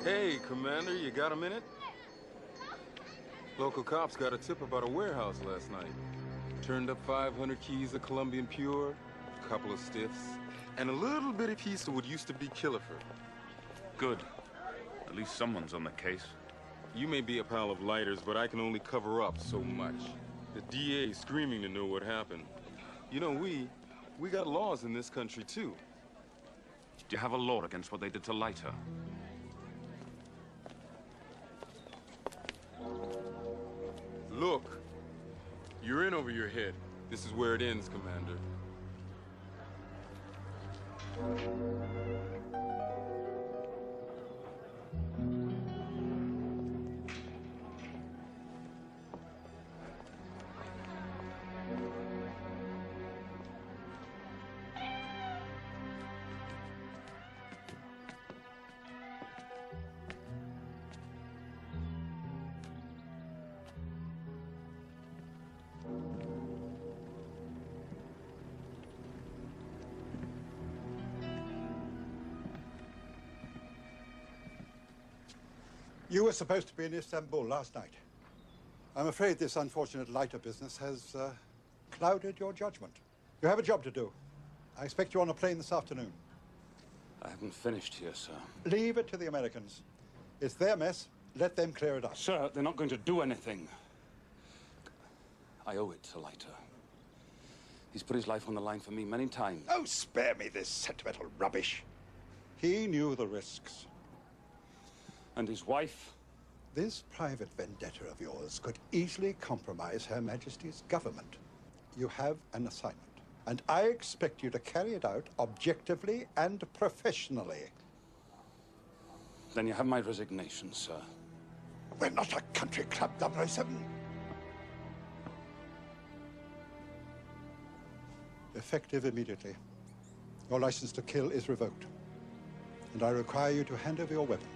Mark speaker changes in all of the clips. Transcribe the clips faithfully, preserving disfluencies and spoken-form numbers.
Speaker 1: Hey, Commander, you got a minute? Local cops got a tip about a warehouse last night. Turned up five hundred keys of Colombian Pure, a couple of stiffs, and a little bitty piece of what used to be Killiford.
Speaker 2: Good. At least someone's on the case.
Speaker 1: You may be a pile of lighters, but I can only cover up so much. The D A's screaming to know what happened. You know, we, we got laws in this country, too.
Speaker 2: Do you have a law against what they did to Leiter?
Speaker 1: Look, you're in over your head. This is where it ends, Commander.
Speaker 3: You were supposed to be in Istanbul last night. I'm afraid this unfortunate Leiter business has uh, clouded your judgment. You have a job to do. I expect you on a plane this afternoon.
Speaker 4: I haven't finished here, sir.
Speaker 3: Leave it to the Americans. It's their mess. Let them clear it up.
Speaker 4: Sir, they're not going to do anything. I owe it to Leiter. He's put his life on the line for me many times.
Speaker 3: Oh, spare me this sentimental rubbish. He knew the risks.
Speaker 4: And his wife?
Speaker 3: This private vendetta of yours could easily compromise Her Majesty's government. You have an assignment, and I expect you to carry it out objectively and professionally.
Speaker 4: Then you have my resignation, sir.
Speaker 3: We're not a country club, double oh seven. Effective immediately. Your license to kill is revoked, and I require you to hand over your weapon.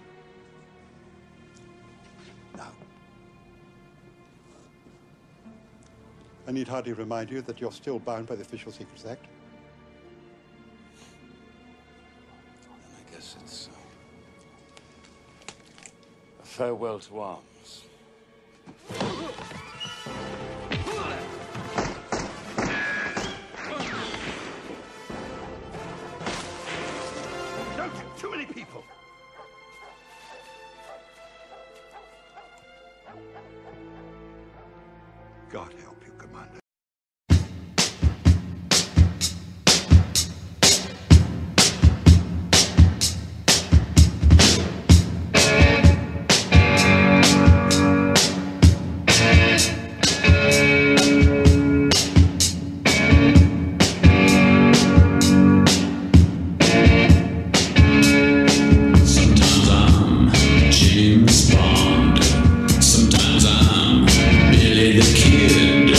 Speaker 3: Now, I need hardly remind you that you're still bound by the Official Secrets Act.
Speaker 4: Then I guess it's uh, a farewell to arms.
Speaker 3: Don't get too many people! God help you, Commander.
Speaker 5: Sometimes I'm James Bond. Sometimes I'm Billy the Kid.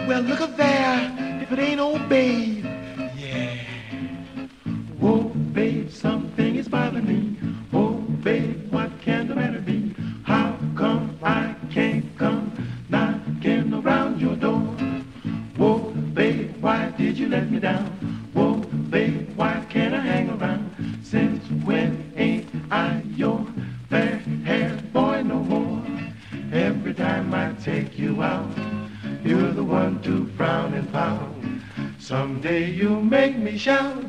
Speaker 6: Well, look up there, if it ain't old babe. Yeah. Whoa, babe, something is bothering me. Whoa, babe, what can the matter be? How come I can't come knocking around your door? Whoa, babe, why did you let me down? Whoa, babe, why can't I hang around? Since when ain't I your fair-haired boy no more? Every time I take you out, you're the one to frown and pout. Someday you make me shout,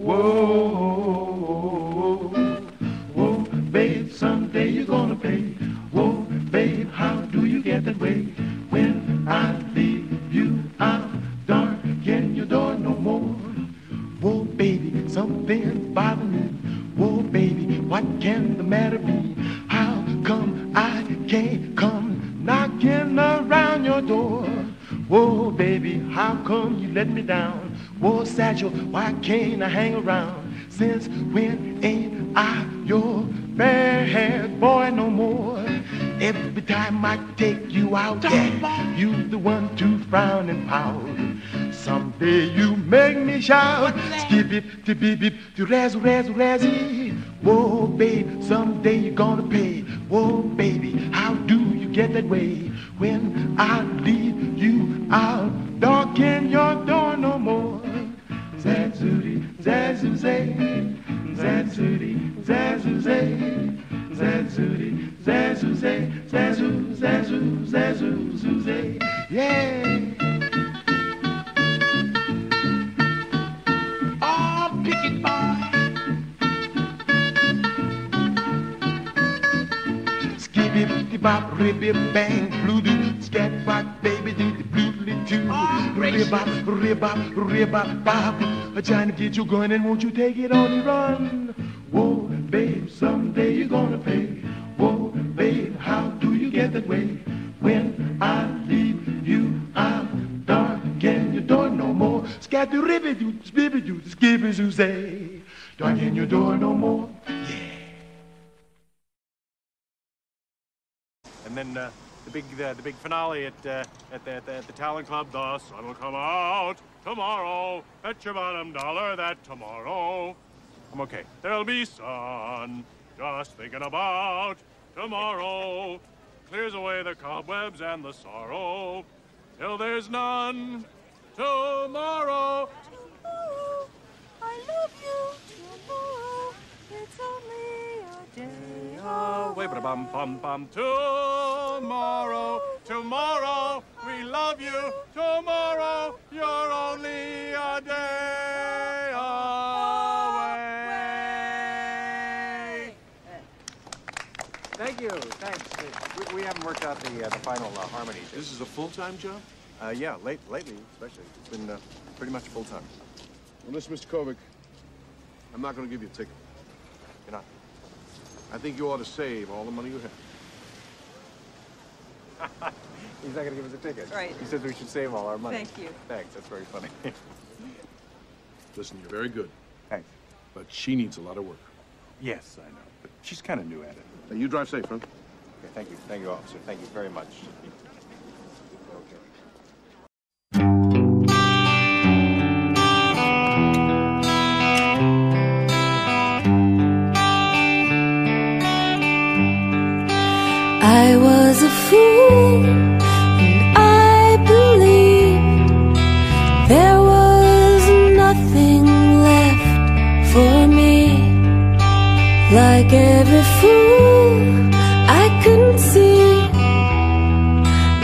Speaker 6: whoa, whoa, babe, someday you're gonna pay. Whoa, babe, how do you get that way? When I leave you, I'll darken your door no more. Whoa, baby, something's bothering me. Whoa, baby, what can the matter be? How come I can't come knocking around your door? Whoa, baby, how come you let me down? Whoa, Satchel, why can't I hang around? Since when ain't I your fair-haired boy no more? Every time I take you out, yeah, you the one to frown and pout. Someday you make me shout, skip it, to beep beep, to razzle razzle razzy. Whoa, babe, someday you're gonna pay. Whoa, baby, how do you get that way? When I leave you, I'll darken your door no more. Zazooty, zazoo-zay, zazooty, zazoo-zay, zazooty, zazoo-zay, zazoo, zazoo, zazoo, zoo-zay, yeah. Oh, picket boy. Skibby-bop, ribby-bang, blue-doo, scat-bop, baby-doo, blue-doo-doo. Rib-bop, rib-bop, rib-bop-bop. I'm trying to get you going, and won't you take it on the run? Whoa, babe, someday you're gonna pay. Whoa, babe, how do you get that way? When I leave you, I'll darken your door no more. Scat-doo-ribby-doo, skibby-doo, skibby-zoo-say. Darken your door no more.
Speaker 7: And then uh, the big uh, the big finale at uh, at the, at the at the Talent Club. The sun will come out tomorrow. Bet your bottom dollar that tomorrow. I'm okay. There'll be sun. Just thinking about tomorrow. Clears away the cobwebs and the sorrow. Till there's none tomorrow.
Speaker 8: Tomorrow, I love you. Tomorrow, it's only a day away.
Speaker 7: Wait, bum bum bum. Tomorrow, tomorrow, we love you. Tomorrow, you're only a day away.
Speaker 9: Thank you. Thanks. We, we haven't worked out the uh, the final uh, harmonies.
Speaker 10: This is a full-time job?
Speaker 9: Uh, yeah, late lately, especially. It's been uh, pretty much full-time.
Speaker 10: Well, listen, Mister Kovic, I'm not going to give you a ticket.
Speaker 9: You're not?
Speaker 10: I think you ought to save all the money you have.
Speaker 9: He's not going to give us a ticket.
Speaker 8: Right.
Speaker 9: He says we should save all our money.
Speaker 8: Thank you.
Speaker 9: Thanks. That's very funny.
Speaker 10: Listen, you're very good,
Speaker 9: Thanks.
Speaker 10: but she needs a lot of work.
Speaker 9: Yes, I know. But she's kind of new at it.
Speaker 10: Now, you drive safe, huh?
Speaker 9: Okay, thank you. Thank you, officer. Thank you very much. Okay.
Speaker 11: I was a fool, and I believed there was nothing left for me. Like every fool, I couldn't see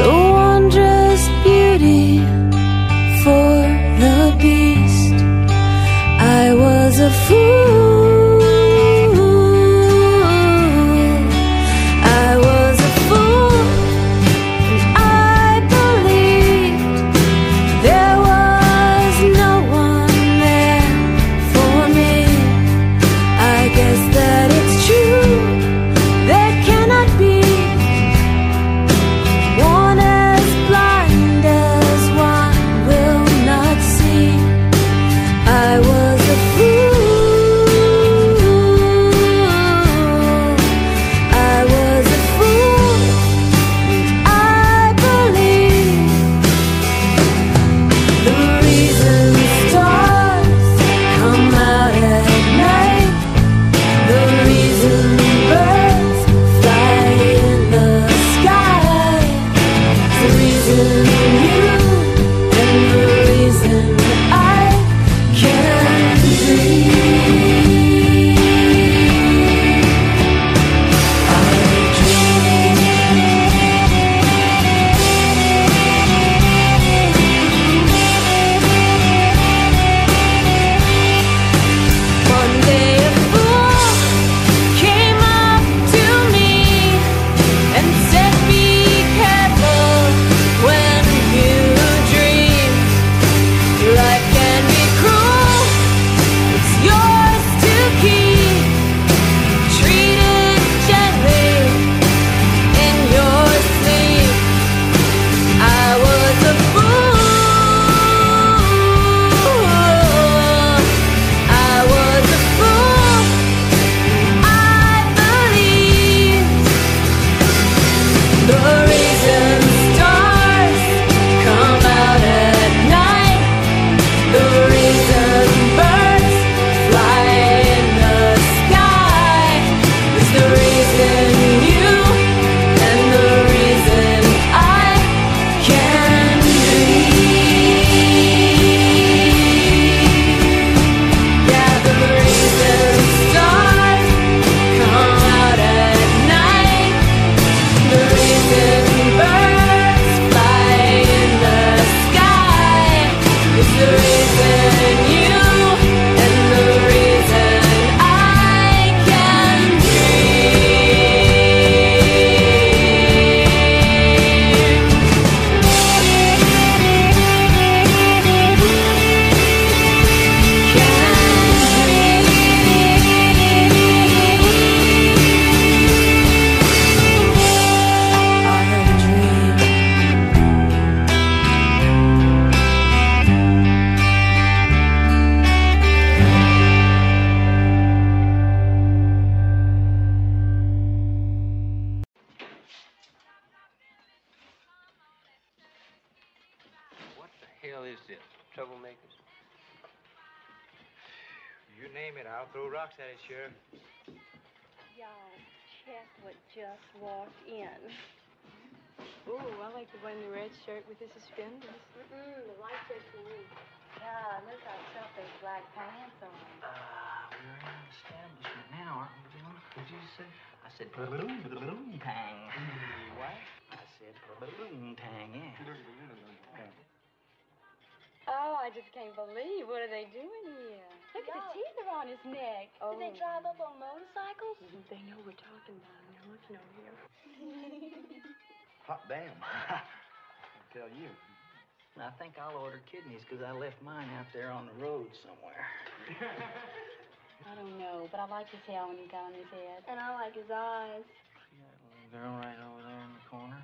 Speaker 12: hell is this? Troublemakers?
Speaker 13: You name it, I'll throw rocks at it, Sheriff.
Speaker 14: Y'all, check what just walked in. Ooh, I like the one in the red shirt with the suspenders. Mm-mm, the white shirt for me. God, look how tough those black pants on.
Speaker 13: Ah, uh, we're in an establishment now, aren't we, Jim? What'd you say? I said balloon, balloon tang. What? I said balloon tang, yeah.
Speaker 14: Oh, I just can't believe. What are they doing here? Look at the teeth around his neck. Oh.
Speaker 8: Did they drive up on motorcycles?
Speaker 14: They know we're talking about them. They're looking over here.
Speaker 13: Hot damn. I tell you. I think I'll order kidneys because I left mine out there on the road somewhere.
Speaker 14: I don't know, but I like his hair when he got on his head.
Speaker 8: And I like his eyes.
Speaker 13: See that little girl right over there in the corner?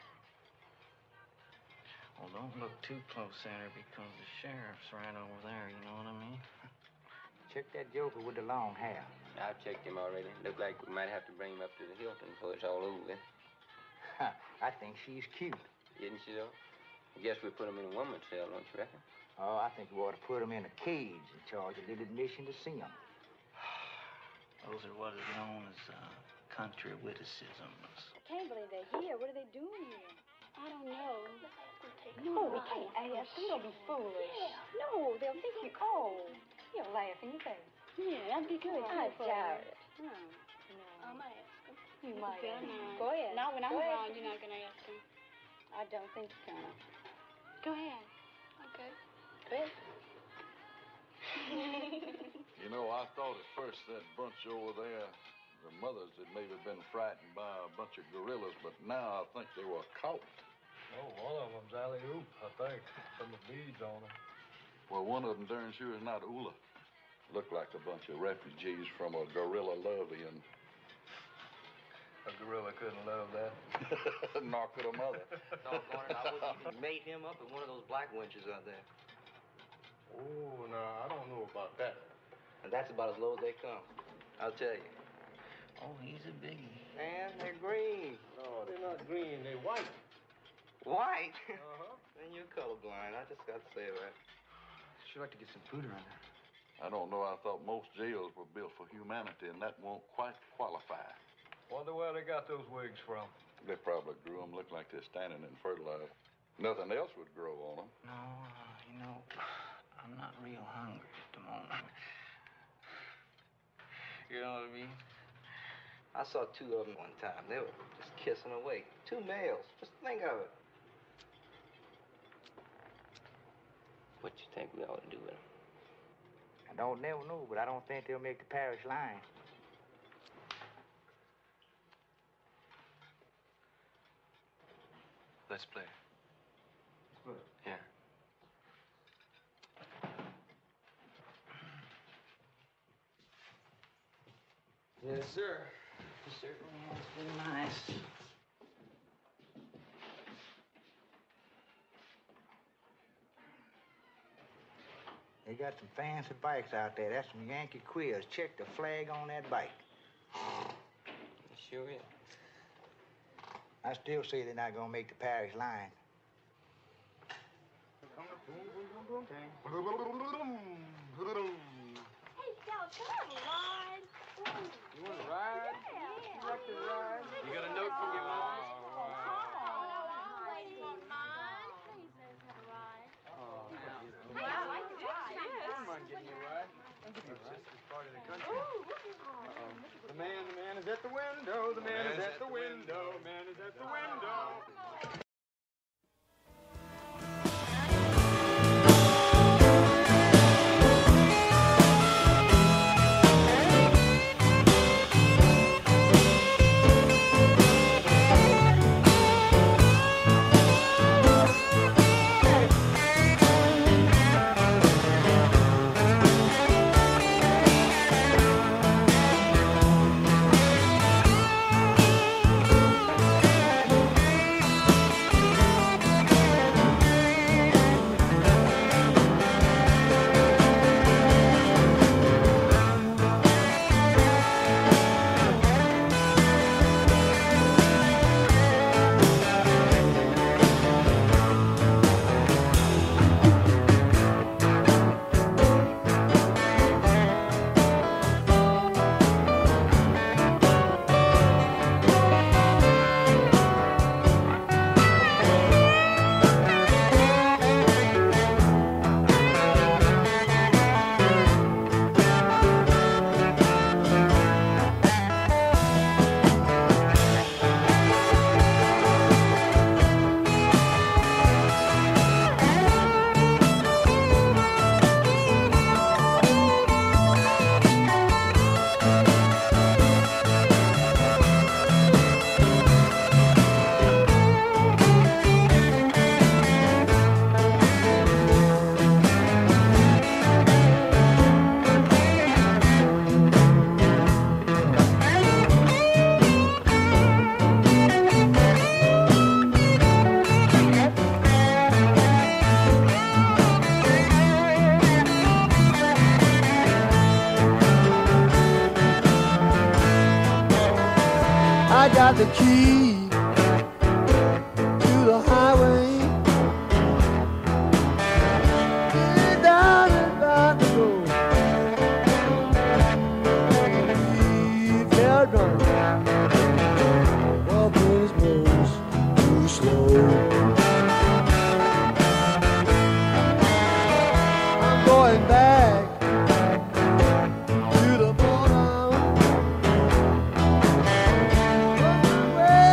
Speaker 13: Well, don't look too close at her because the sheriff's right over there, you know what I mean?
Speaker 12: Check that joker with the long hair. I've checked him already. Look like we might have to bring him up to the Hilton before it's all over with.
Speaker 13: I think she's cute.
Speaker 12: Isn't she, though? I guess we put him in a woman's cell, don't you reckon?
Speaker 13: Oh, I think we ought to put him in a cage and charge a little admission to see him. Those are what is known as uh, country witticisms.
Speaker 14: I can't believe they're here. What are they doing here? I don't know. No, we can't ask them. Don't be foolish. Yeah. No, they'll think you're cold. You'll laugh in your face. Yeah, that'd be good. I doubt it. No, no.
Speaker 8: I might ask him.
Speaker 14: You might
Speaker 8: Go
Speaker 14: ask him.
Speaker 8: ahead.
Speaker 14: Go ahead.
Speaker 8: No, when I'm
Speaker 14: Go ahead.
Speaker 8: around, you're not going to ask him.
Speaker 14: I don't think you're gonna.
Speaker 8: Go ahead. Okay.
Speaker 14: Go ahead.
Speaker 15: You know, I thought at first that bunch over there, the mothers had maybe been frightened by a bunch of gorillas, but now I think they were caught.
Speaker 16: Oh, one of them's Alley Oop, I think. Some of the beads on them.
Speaker 15: Well, one of them darn sure is not Ula. Looked like a bunch of refugees from a gorilla lovian.
Speaker 16: A gorilla couldn't love that.
Speaker 15: Nor could a mother.
Speaker 13: Doggone it, I wouldn't even mate him up in one of those black wenches out there.
Speaker 16: Oh, no, I don't know about that.
Speaker 13: And that's about as low as they come. I'll tell you. Oh, he's a biggie. Man, they're green.
Speaker 16: No, they're not green, they're white.
Speaker 13: White?
Speaker 16: Uh-huh.
Speaker 13: Then you're colorblind. I just got to say that. Sure like to get some food around there.
Speaker 15: I don't know. I thought most jails were built for humanity, and that won't quite qualify.
Speaker 16: Wonder where they got those wigs from.
Speaker 15: They probably grew them, look like they're standing in fertilizer. Nothing else would grow on them.
Speaker 13: No, uh, you know, I'm not real hungry at the moment. You know what I mean? I saw two of them one time. They were just kissing away. Two males. Just think of it.
Speaker 12: What you think we ought to do with them?
Speaker 13: I don't never know, but I don't think they'll make the parish line.
Speaker 12: Let's play.
Speaker 13: Good.
Speaker 12: Yeah.
Speaker 13: Yes, sir. It certainly has been nice. They got some fancy bikes out there. That's some Yankee Quills. Check the flag on that bike.
Speaker 12: It sure is.
Speaker 13: I still say they're not gonna make the parish line.
Speaker 8: Hey, y'all, can I have a ride?
Speaker 12: You want to ride?
Speaker 8: Yeah.
Speaker 12: You like to ride? You got a note from your mom?
Speaker 8: Oh, no, I'll wait on mine. Please let us have a ride.
Speaker 12: Oh,
Speaker 8: Hey, I like the ride.
Speaker 12: I don't mind getting you a ride. It's just this part of the country. Uh-oh. The man, the man is at the window. The man is at the window. The man is at the window.
Speaker 11: Thank you.
Speaker 17: got the key to the highway. Get down and about to go. Leave here drunk. Walk his nose too slow. I'm going back. To the bottom.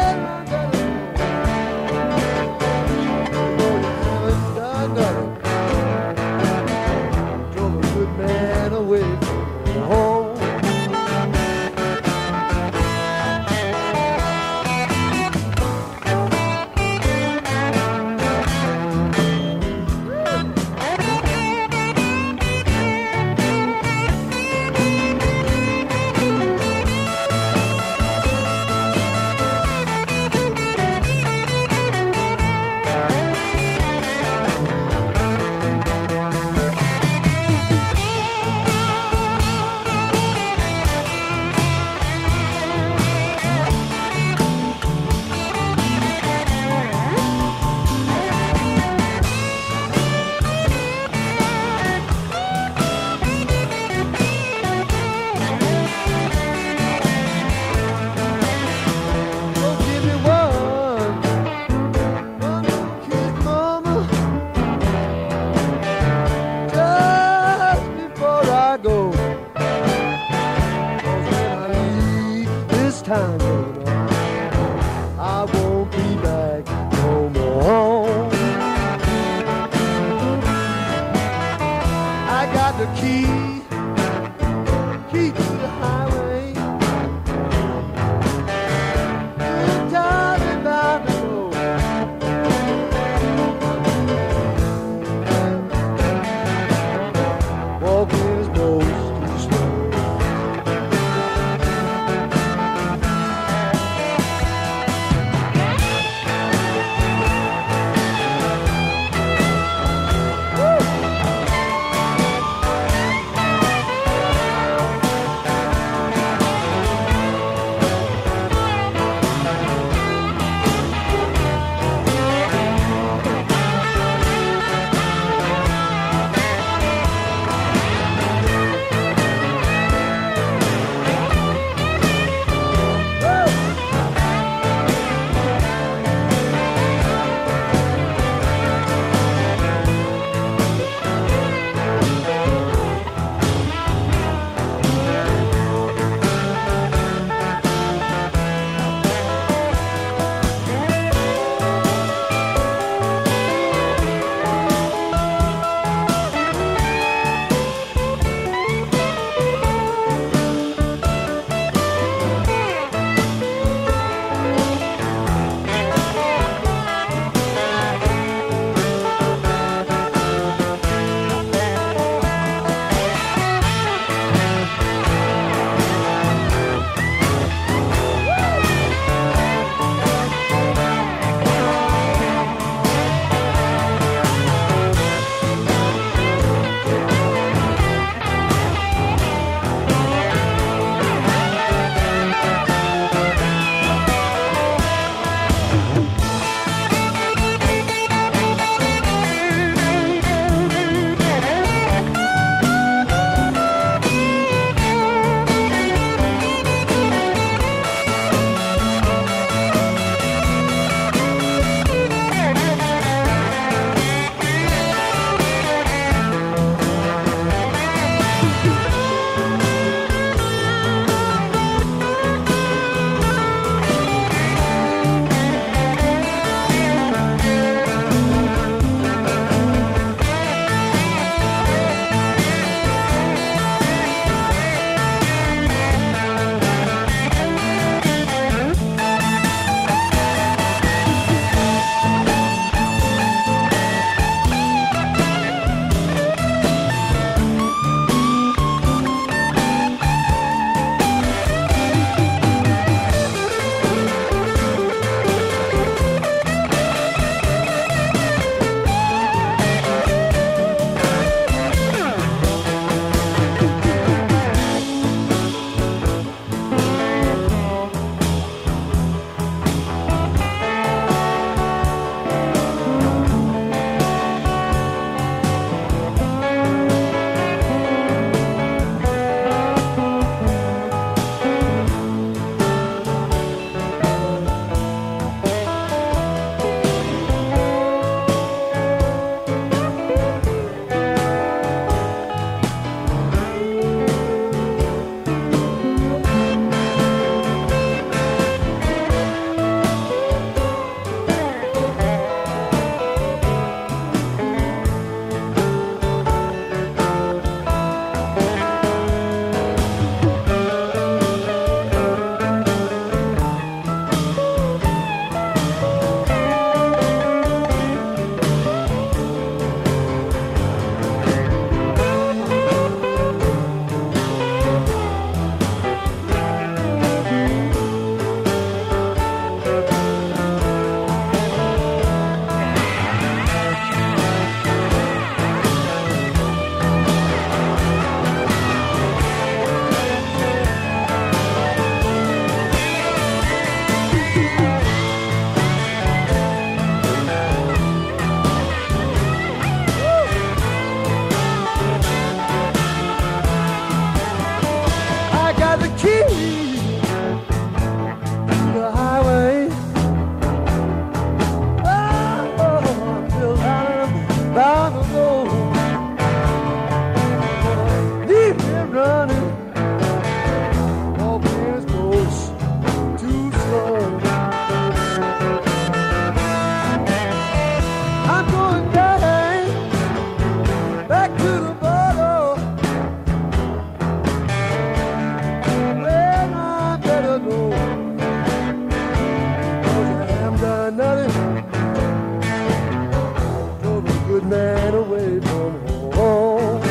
Speaker 17: good man away from home.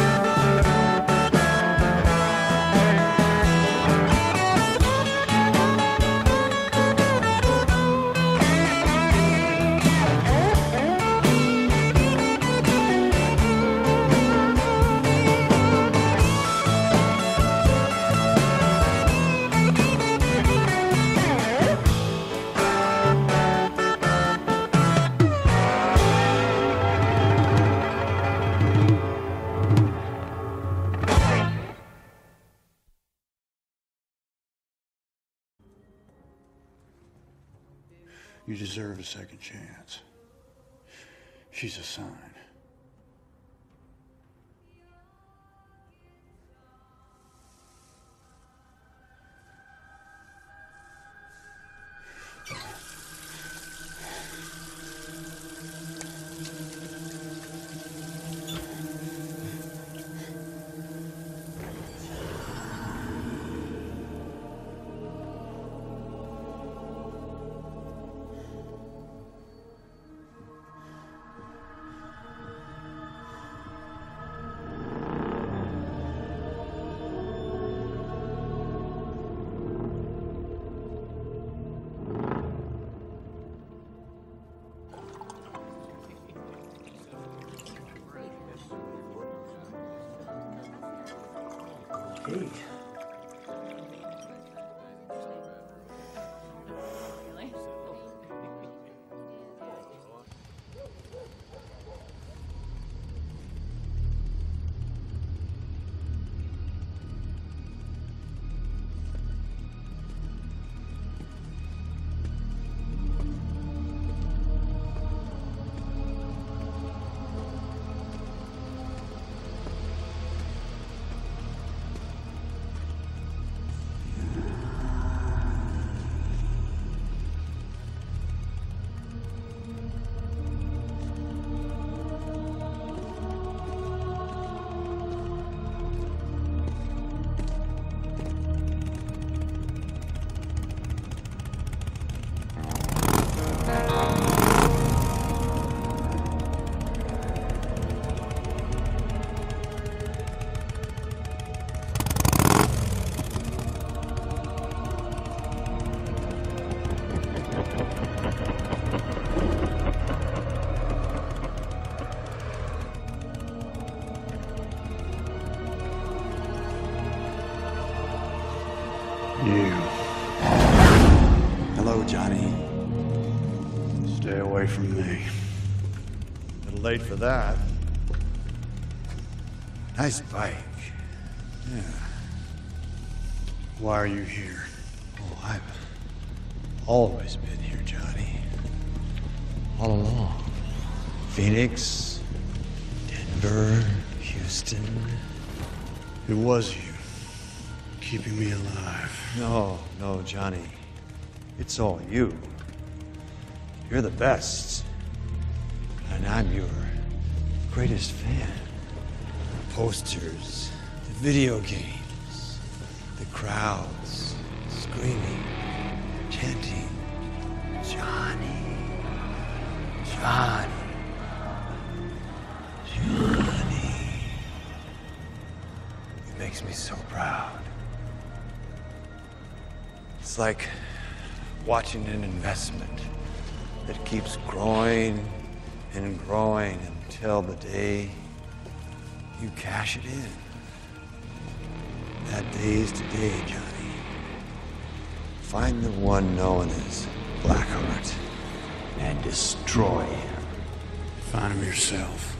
Speaker 18: You deserve a second chance. She's a sign.
Speaker 17: Hey.
Speaker 18: You.
Speaker 19: Hello, Johnny.
Speaker 18: Stay away from me.
Speaker 19: A little late for that. Nice bike. Yeah.
Speaker 18: Why are you here?
Speaker 19: Oh, I've always been here, Johnny. All along. Phoenix, Denver, Houston.
Speaker 18: It was you. Keeping me alive.
Speaker 19: No, no, Johnny. It's all you. You're the best. And I'm your greatest fan. The posters, the video games, the crowds, screaming, chanting, Johnny, Johnny, Johnny. It makes me so proud. It's like watching an investment that keeps growing and growing until the day you cash it in. That day is today, Johnny. Find the one known as Blackheart and destroy him.
Speaker 18: Find him yourself.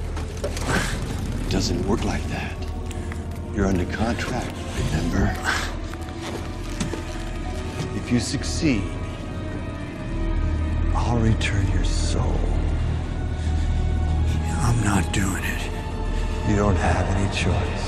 Speaker 19: It doesn't work like that. You're under contract, remember? If you succeed, I'll return your soul.
Speaker 18: I'm not doing it.
Speaker 19: You don't have any choice.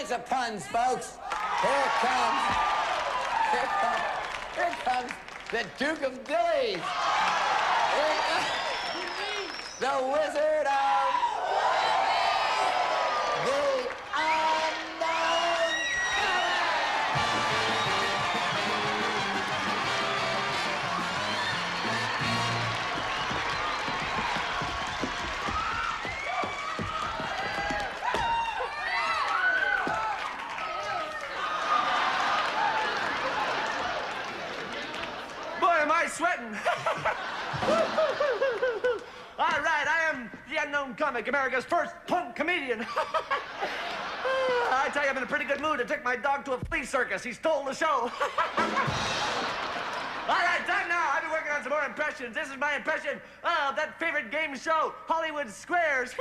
Speaker 20: series of puns, folks. Here comes, here comes, here comes the Duke of Dillies. Here comes the Wizard of the Unknown.
Speaker 21: Boy, am I sweating. All right, I am the unknown comic, America's first punk comedian. I tell you, I'm in a pretty good mood. I took my dog to a flea circus. He stole the show. All right, time now. I've been working on some more impressions. This is my impression of that favorite game show, Hollywood Squares.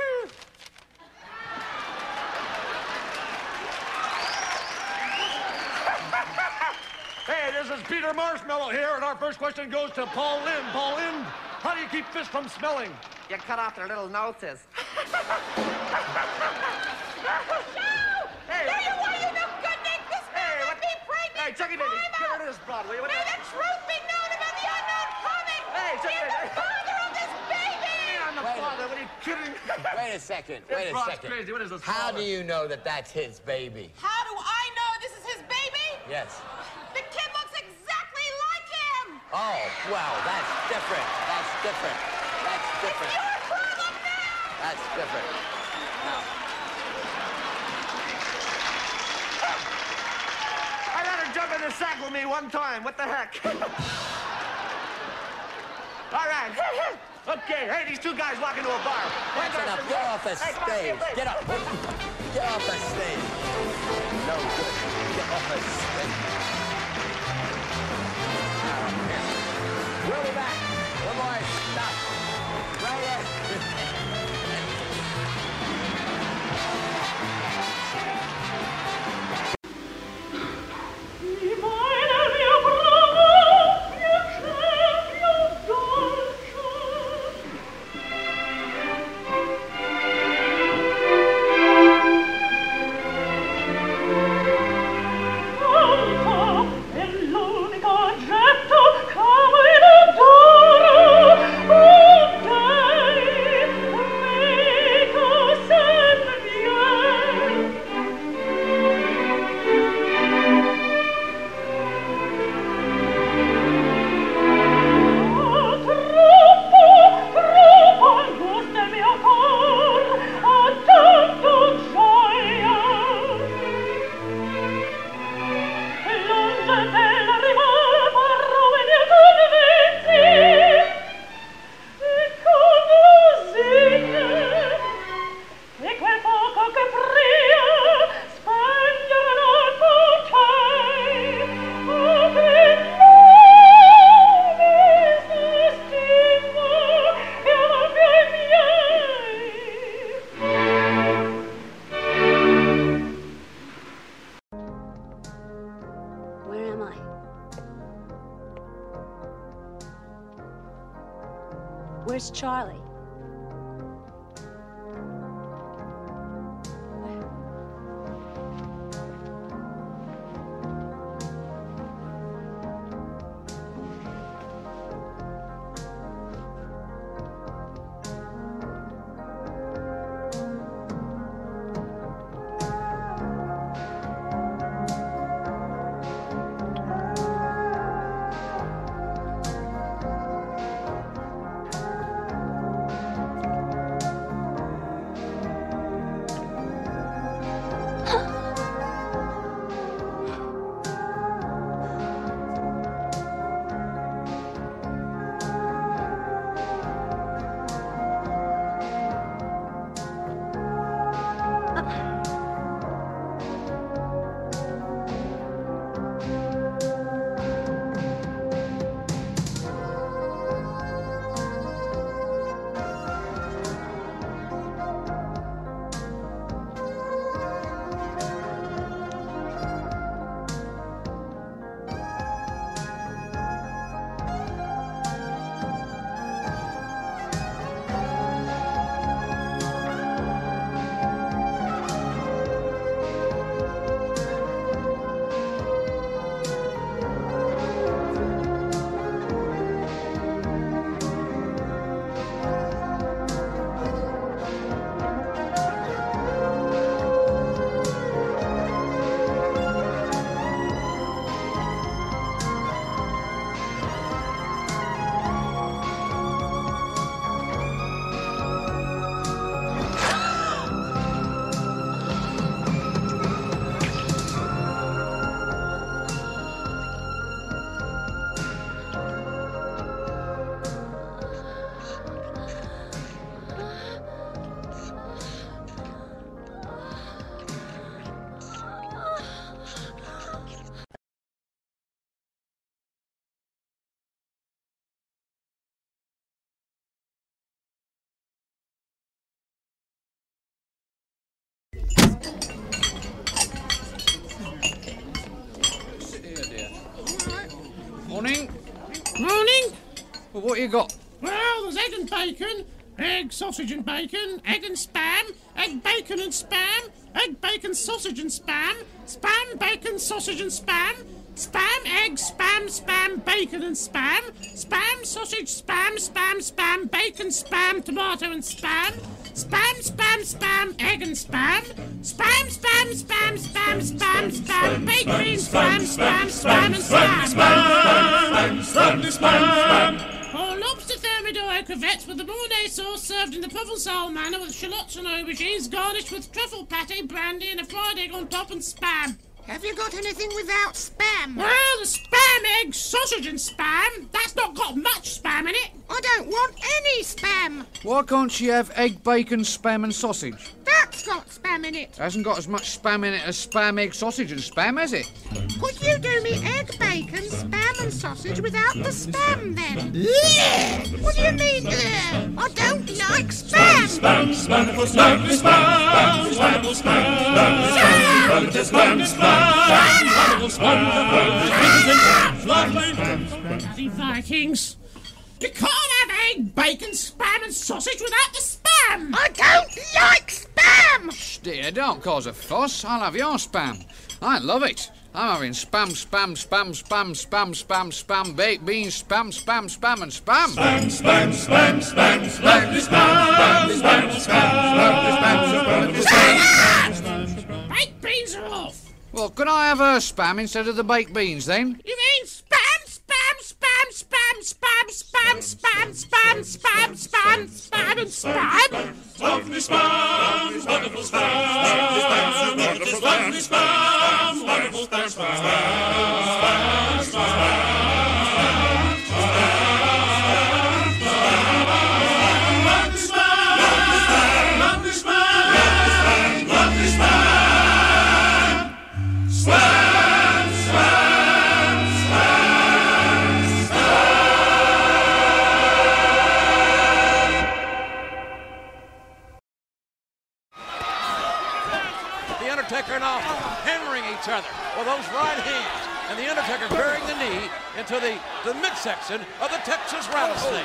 Speaker 21: Hey, this is Peter Marshmallow here, and our first question goes to Paul Lynde. Paul Lynde, how do you keep fish from smelling?
Speaker 22: You cut off their little noses.
Speaker 21: Hey,
Speaker 22: Tell you why you no good, Nick. This man
Speaker 21: Hey,
Speaker 22: let
Speaker 21: what-
Speaker 22: me pregnant.
Speaker 21: Hey, Chucky, baby,
Speaker 22: Time
Speaker 21: get
Speaker 22: out.
Speaker 21: rid of this broad, will you? What-
Speaker 22: May the truth be known about the unknown comic.
Speaker 21: Hey,
Speaker 22: He
Speaker 21: Chucky,
Speaker 22: is
Speaker 21: baby.
Speaker 22: the father of this baby.
Speaker 21: I'm the
Speaker 20: Wait a-
Speaker 21: father. What are you kidding?
Speaker 20: Wait a second,
Speaker 21: This
Speaker 20: wait a
Speaker 21: broad's
Speaker 20: second.
Speaker 21: crazy. What is this?
Speaker 20: How
Speaker 21: father?
Speaker 20: do you know that that's his baby?
Speaker 22: How do I know this is his baby?
Speaker 20: Yes.
Speaker 22: The kid looks exactly like him.
Speaker 20: Oh, well, that's different. That's different. That's different.
Speaker 22: Your problem now.
Speaker 20: That's different. Now,
Speaker 21: I let her jump in the sack with me one time. What the heck? All right. Okay. Hey, these two guys walk into a bar. One
Speaker 20: that's
Speaker 21: guy
Speaker 20: enough.
Speaker 21: says,
Speaker 20: Get off the
Speaker 21: "Hey, come on,
Speaker 20: stage.
Speaker 21: wait."
Speaker 20: Get up. Get off the stage. No good. Get off the stage. Now, here. We'll be back. One more stop. Right there.
Speaker 11: Where am I? Where's Charlie?
Speaker 1: Well, what you got?
Speaker 2: Well, there's egg and bacon, egg, sausage and bacon, egg and spam, egg, bacon and spam, egg, bacon, sausage and spam, spam, bacon, sausage and spam, spam, egg, spam, spam, bacon and spam, spam, sausage, spam, spam, spam, bacon, spam, tomato and spam, spam, spam, spam, egg and spam, spam, spam, spam, spam, spam, spam, baked beans, spam, spam, spam, and spam. Spam, spam, spam, spam. Or lobster thermidor crevettes with the Mornay sauce served in the Provençal manner with shallots and aubergines garnished with truffle pate, brandy and a fried egg on top and spam.
Speaker 22: Have you got anything without spam?
Speaker 2: Well, the spam, egg, sausage and spam. That's not got much spam in it.
Speaker 22: I don't want any spam.
Speaker 1: Why can't she have egg, bacon, spam and sausage?
Speaker 22: That's got spam in it.
Speaker 1: Hasn't got as much spam in it as spam, egg, sausage and spam, has it?
Speaker 22: Could you do me egg, bacon, spam and sausage without the spam then? What do you mean, ugh? I don't like spam.
Speaker 6: Spam, spam, spam, spam, spam, spam, spam, spam, spam.
Speaker 2: Bloody Vikings! You can't have egg, bacon, spam and sausage without the spam!
Speaker 22: I don't like spam!
Speaker 1: Shh, dear, don't cause a fuss. I'll have your spam. I love it. I'm having spam, spam, spam, spam, spam, spam, spam, baked beans, spam, spam, spam, and spam.
Speaker 6: Spam, spam, spam, spam, spam, spam, spam, spam, spam, spam.
Speaker 2: Baked beans are off!
Speaker 1: Well, can I have her spam instead of the baked beans, then?
Speaker 2: You mean spam, spam, spam, spam, spam, spam, spam, spam, spam, spam, spam, and spam?
Speaker 6: Lovely spam, wonderful spam, wonderful spam, spam, wonderful spam, spam, spam, spam.
Speaker 21: And off, hammering each other with those right hands, and the Undertaker burying the knee into the, the midsection of the Texas Rattlesnake.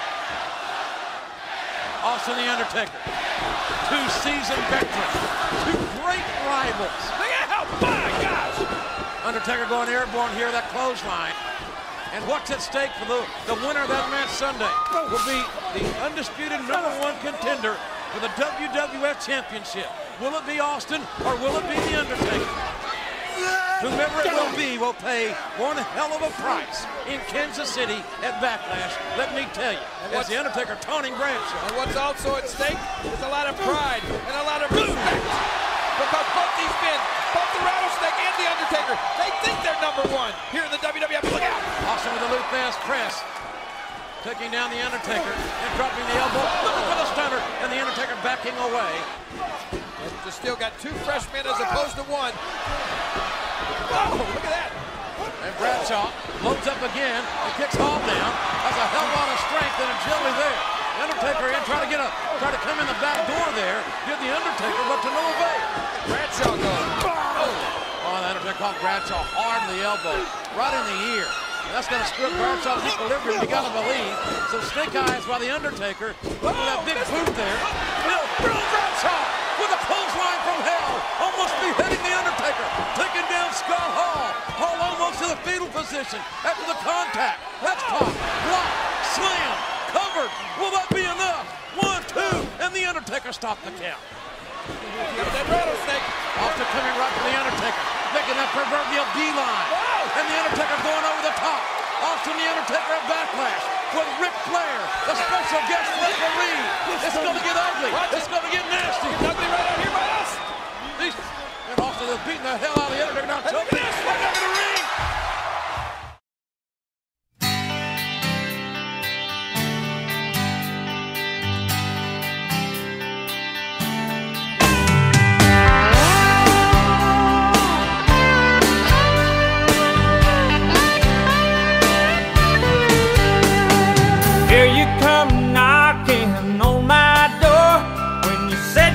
Speaker 21: Austin the Undertaker, two seasoned veterans, two great rivals. Look out, my gosh! Undertaker going airborne here, that clothesline. And what's at stake for the, the winner of that match Sunday will be the undisputed number one contender for the W W F Championship. Will it be Austin or will it be The Undertaker? Whomever it will be will pay one hell of a price in Kansas City at Backlash, let me tell you. As The Undertaker taunting Bradshaw.
Speaker 23: And what's also at stake is a lot of pride and a lot of respect. Because both these men, both the Rattlesnake and The Undertaker, they think they're number one here in the W W F. Look out!
Speaker 21: Austin with the loop fast press. Taking down The Undertaker and dropping the elbow. Looking for the stunner, and The Undertaker backing away.
Speaker 23: They still got two freshmen as opposed to one. Oh, look at that.
Speaker 21: And Bradshaw loads up again and kicks Hall down. That's a hell of a lot of strength and agility there. The Undertaker in, try to get a, try to come in the back door there. Get The Undertaker, but to no avail.
Speaker 23: Bradshaw goes. Oh,
Speaker 21: oh the Undertaker caught Bradshaw hard in the elbow, right in the ear. That's going to screw up Bradshaw's equilibrium, you got to believe. So snake eyes by The Undertaker. Look at that big boot there. Bill, Bill Bradshaw with a clothesline from hell. Almost beheading The Undertaker. Taking down Scott Hall. Hall almost in the fetal position after the contact. That's caught. Block. Slam. Covered. Will that be enough? One, two. And The Undertaker stopped the count.
Speaker 23: That Rattlesnake.
Speaker 21: Austin coming right for The Undertaker. Making that proverbial beeline. And The Undertaker going over the top. Austin The Undertaker at Backlash with Ric Flair, the special guest referee. It's going to get ugly. It's going to get nasty.
Speaker 23: It's ugly right out here by us.
Speaker 21: These, and Austin is beating the hell out of The Undertaker. Now choking him right out of the ring.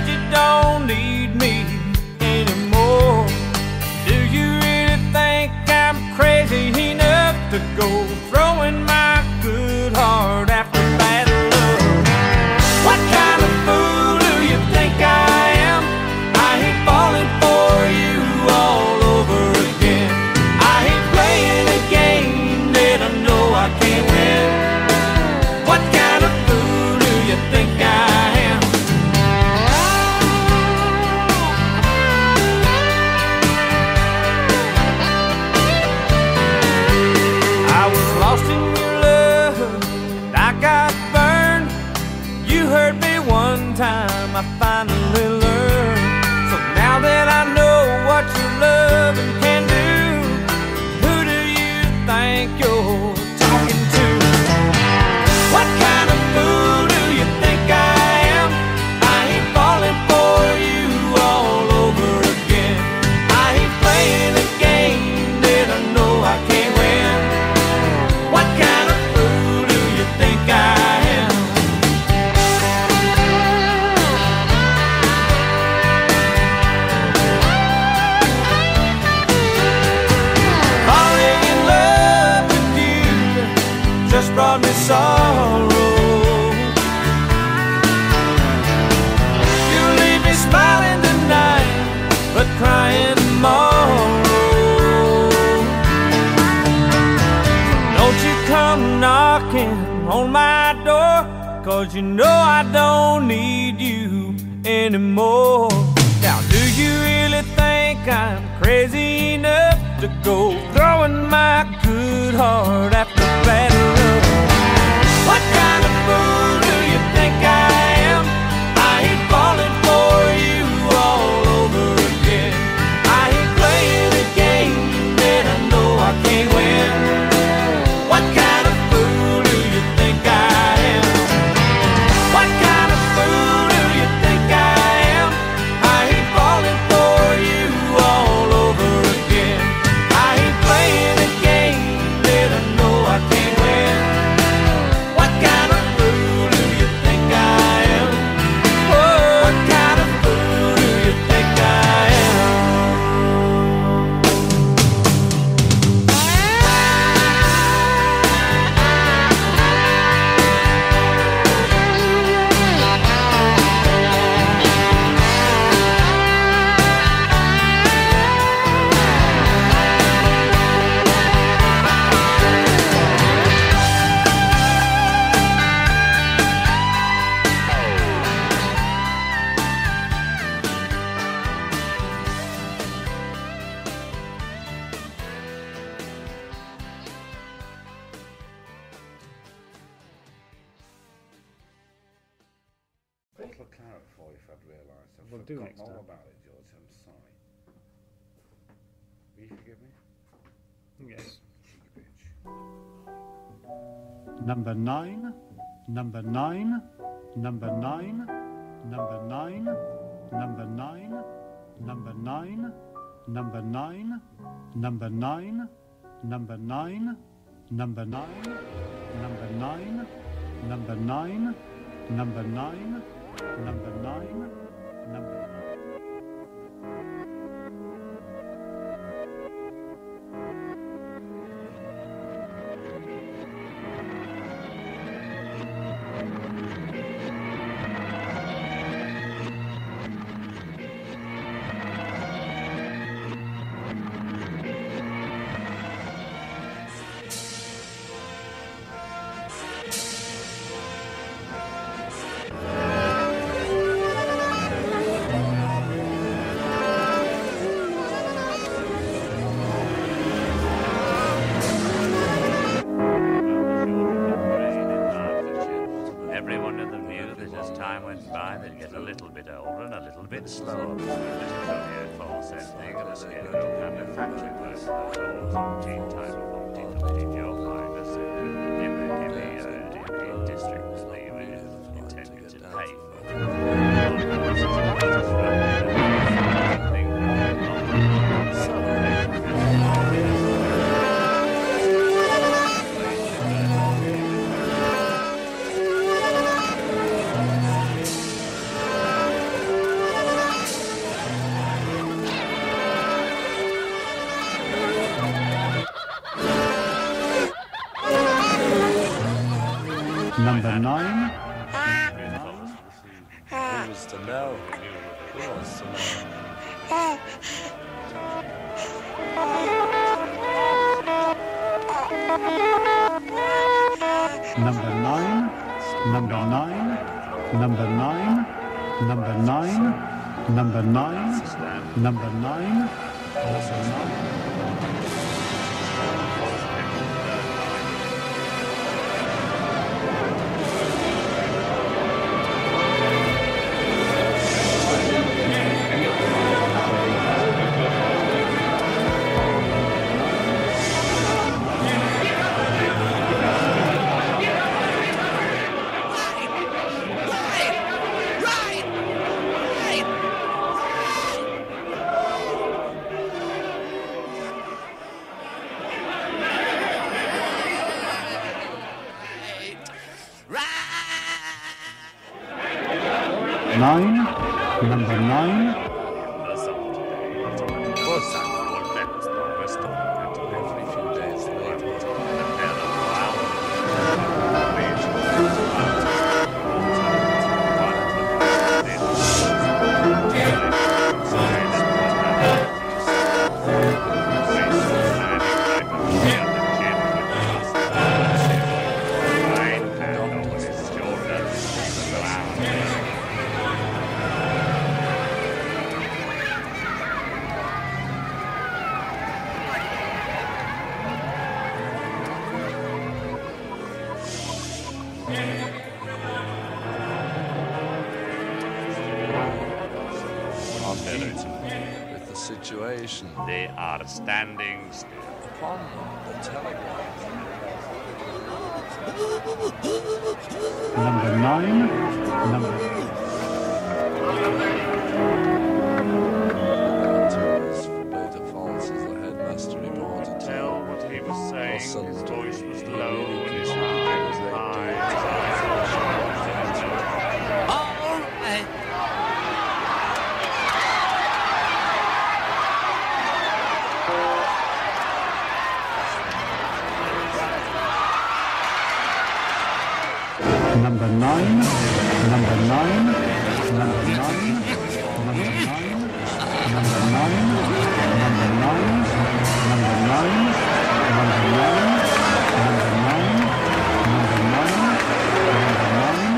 Speaker 24: Don't need me anymore. Do you really think
Speaker 17: got burned. You hurt me one time, I finally learned. So now that I know what your loving can do, who do you think you're talking to? What kind of fool do you think I am? I ain't falling for you all over again. I ain't playing a game that I know I can't win. What kind of fool do you think I am? Falling in love with you just brought me sorrow. You leave me smiling tonight, but crying tomorrow. Don't you come knocking on my door, 'cause you know I don't need you anymore. Now do you really think I'm crazy enough to go throwing my good heart after bad love? What kind of fool do you think I am? I ain't falling for you all over again. I ain't playing a game that I know I can't win. What kind of fool do you think I am? What kind of fool do you think I am? I ain't falling for you all over again. I ain't playing a game that I know I can't win. What kind of fool do you think I am? Oh, what kind of fool do you think I am?
Speaker 18: Bottle of claret for you if I'd realised. I've
Speaker 3: We'll do
Speaker 18: forgotten
Speaker 3: next
Speaker 18: all
Speaker 3: time.
Speaker 18: about it, George. I'm sorry. Will you forgive me?
Speaker 3: Yes.
Speaker 18: Cheeky bitch.
Speaker 4: Number nine, number nine, number nine, number nine, number nine, number nine, number nine, number nine, number nine, number nine, number nine, number nine, number nine, number nine, number
Speaker 5: Everyone of them knew that as time went by, they'd get a little bit older and a little bit slower. This false ending of the scarecrow manufactured version of those umpteen time of umpteen umpteen you'll find us in the in the uh, in districts that you were intended to pay
Speaker 4: number nine,
Speaker 19: Who was to know? Who wants to know?
Speaker 4: number nine, number nine, number nine, number nine, number nine, number nine, number nine. nine, number nine,
Speaker 5: Every few days later. With the situation, they are standing still upon the telegraph.
Speaker 4: number nine, number
Speaker 5: Beta Falls is the headmaster reported.
Speaker 21: Tell what he was saying. His voice was low and his eye was high.
Speaker 20: All right.
Speaker 4: number nine, number nine, number nine, number nine, number nine, number nine, number nine, number nine, number nine, number nine, number nine.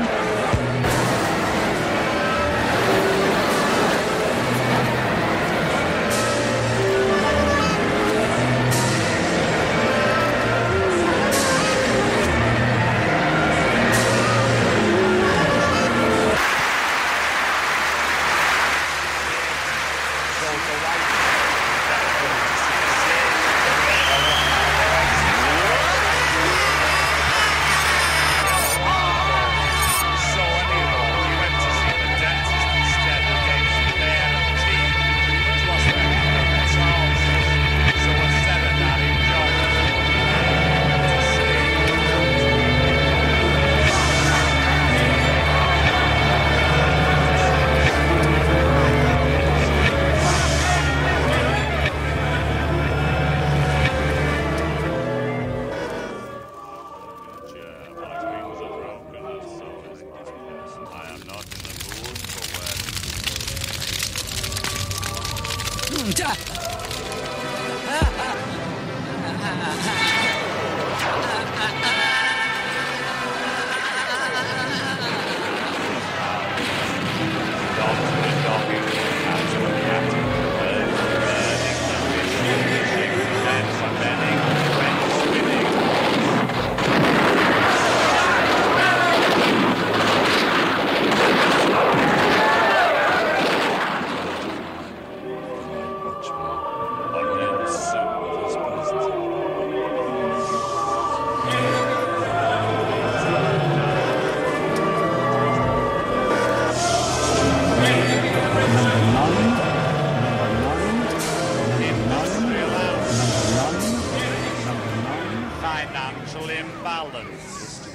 Speaker 5: Financial imbalance.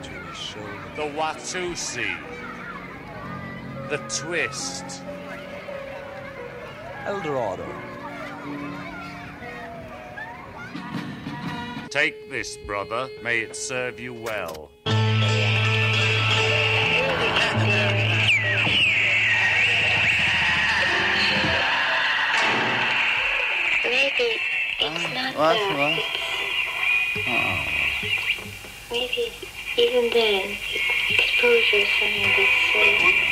Speaker 5: The Watusi. The twist.
Speaker 19: Eldorado.
Speaker 5: Take this, brother. May it serve you well.
Speaker 8: Maybe it's not
Speaker 19: What?
Speaker 8: that.
Speaker 19: What? Oh.
Speaker 8: Maybe even then, exposure is something that's so